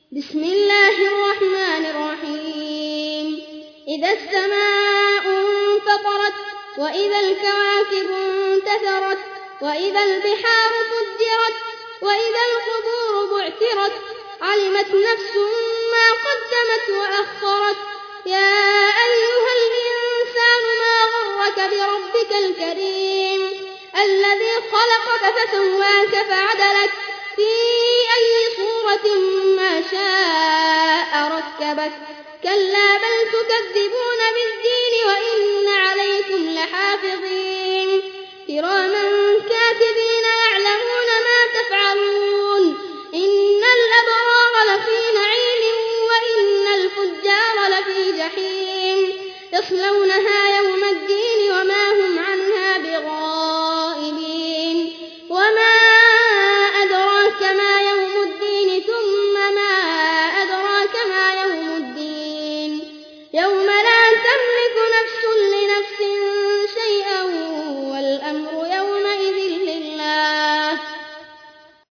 بسم الله الرحمن الرحيم. إذا السماء انفطرت وإذا الكواكب انتثرت وإذا البحار فجرت وإذا القبور بعثرت علمت نفس ما قدمت وأخرت. يا أيها الإنسان ما غرك بربك الكريم الذي خلقك فسواك فعدلك في أي صورة ما شاء ركبك. كلا بل تكذبون بالدين وإن